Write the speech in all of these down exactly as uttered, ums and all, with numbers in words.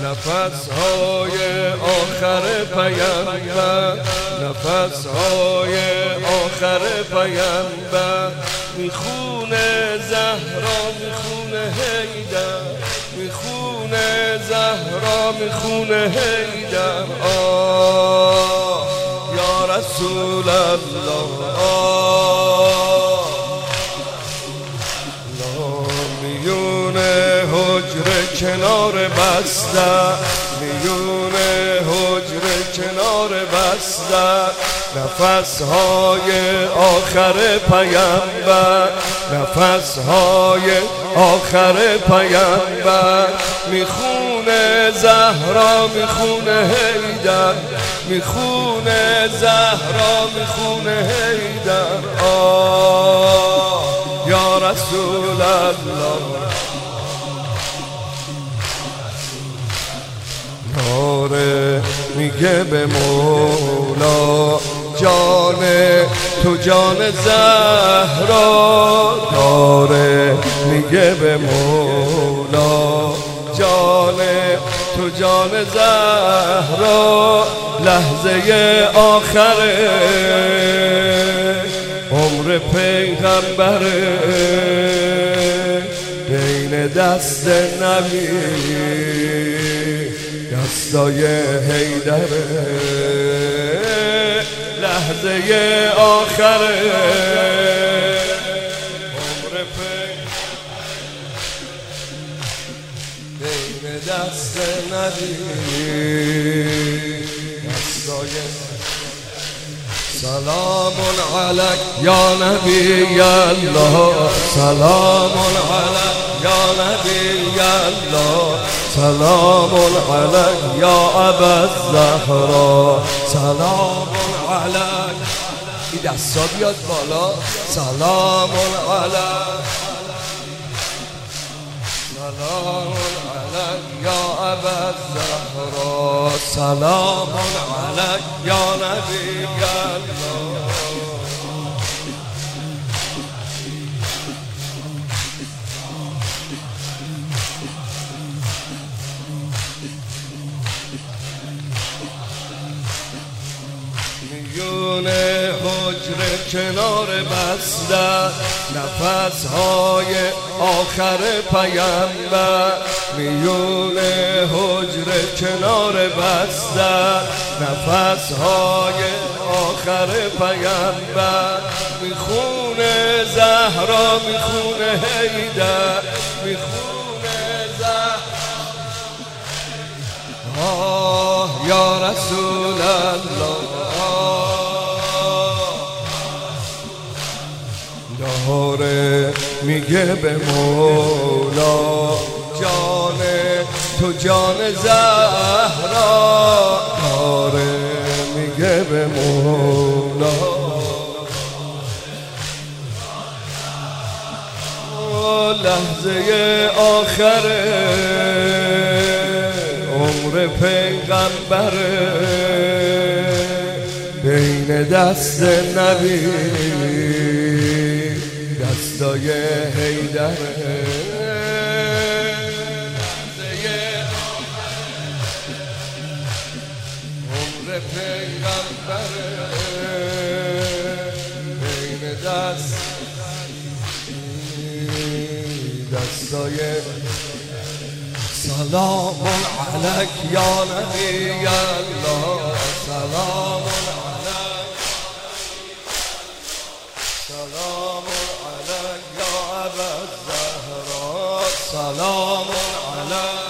نفس‌های آخر پیامبر، نفس‌های آخر پیامبر، میخونه زهرا میخونه حیدر، میخونه زهرا میخونه حیدر. آه یا رسول الله، آه میونه حجره کنار بستر، میونه حجره کنار بستر، نفس‌های آخر پیامبر، نفس‌های آخر پیامبر، میخونه زهرا میخونه حیدر، میخونه زهرا میخونه حیدر. آه یا رسول الله، ناره میگه به مولا جان تو جان زهرا، ناره میگه به مولا جان تو جان زهرا، لحظه آخر عمر پیغمبره بین دست نبی دستای حیدره، لحظه آخر عمر بین دست نبی دستای. سلام علیک یا نبی الله، سلام علیک یا نبی الله، سلام علیک یا ابا الزهرا، سلام علیک. این دستا بیاد بالا. سلام علیک، سلام علیک یا ابا الزهرا، سلام علیک یا نبی الله. میونه حجره کنار بستر، نفس‌های آخر پیامبر، میونه حجره کنار بستر، نفس‌های آخر پیامبر، میخونه زهرا میخونه حیدر، میخونه زهرا. آه یا رسول الله، ناره میگه به مولا جان تو جان زهرا، ناره میگه به مولا لحظه آخر عمر پیغمبره بین دست نبی دستای حیدره، عمر پیغمبره بین دست دستای. سلام علیک یا نبی الله، سلام علیک، سلام علیک یا ابا الزهرا، سلام علیک.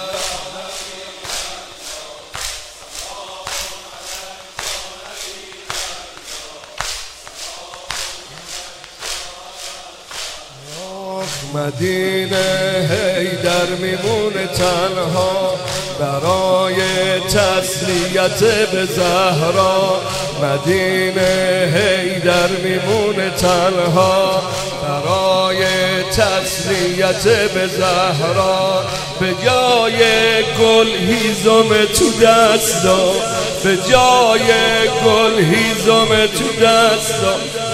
مدینه حیدر میمونه تنها برای تسلیت به زهرا، مدینه حیدر میمونه تنها برای تسلیت به زهرا، به جای گل هیزم تو دستا، به جای گل هیزم تو دستا.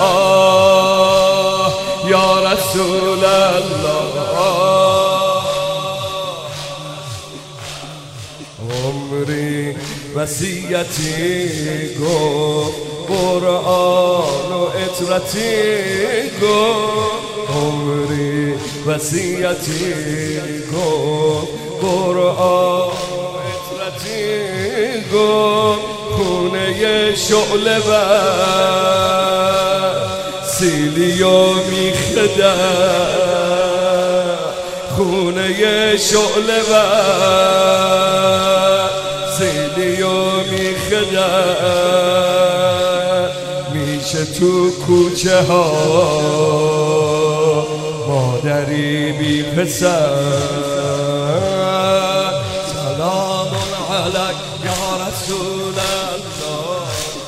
آه یا رسول الله، وصیتی گفت، قرآن و اطرتی گفت، عمری وصیتی گفت، قرآن و اطرتی گفت، خونه شعله و سیلیو میخدم، خونه شعله و سیلیو میخدم، میشه تو کوچه ها مادری بی پسر. سلام علیک یا رسول الله،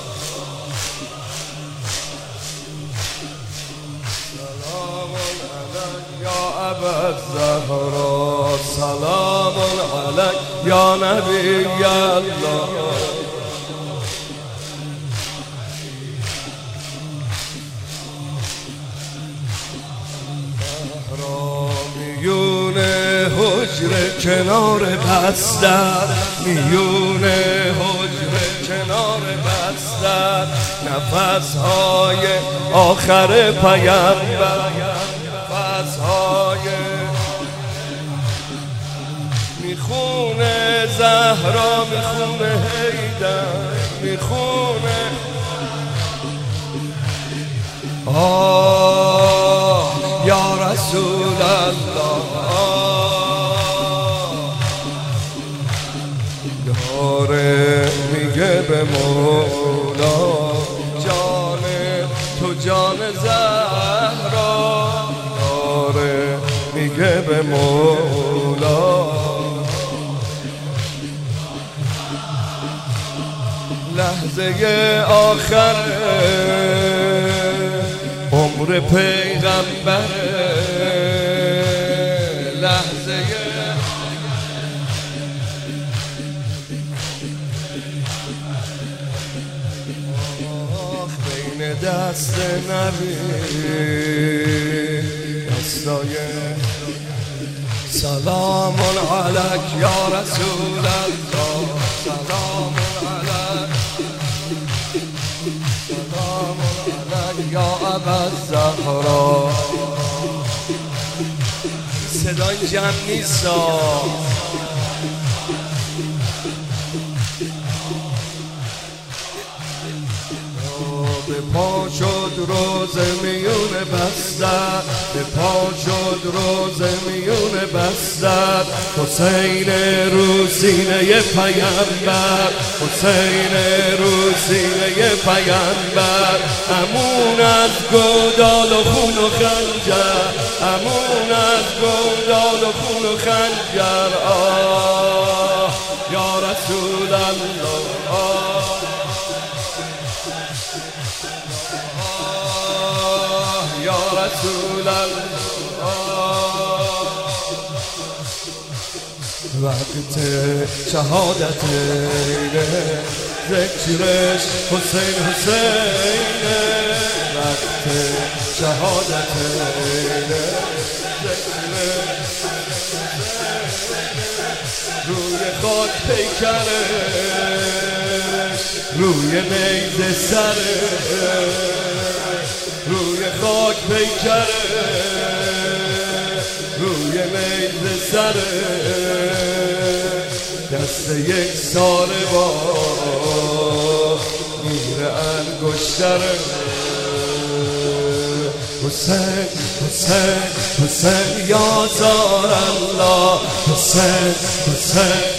سلام علیک یا ابوالزهرا، سلام علیک یا نبی الله. میون حجره کنار بستر، میون حجره کنار بستر، نفسهای آخر پیامبر، نفسهای میخونه زهرا، میخونه حیدر، میخونه آه یا رسول الله. داره میگه به مولا جان تو جان زهرا، داره میگه به مولا لحظه آخر عمر پیغمبر، لحظه بین دست نبی دستای سلام علیک یا رسول الله، سلام علیک، سلام علیک یا ابوالزهرا. صدای جمع نیست به پا شد روز میون بستر، به پا شد روز میون بستر، حسین رو سینه پیامبر، حسین رو سینه پیامبر، امون از گودال و خون و خنجر، امون از گودال و خون و خنجر. آه یا رسول الله، آه یا رسول الله. وقت شهادت ذکرش حسین حسین، وقت شهادت ذکرش روی خاک پیکرش، روی نیزه سرش، روی خاک پیکره، روی نیزه سره، دست یک ساله با میره انگشتره. حسین حسین حسین یا زار الله، حسین حسین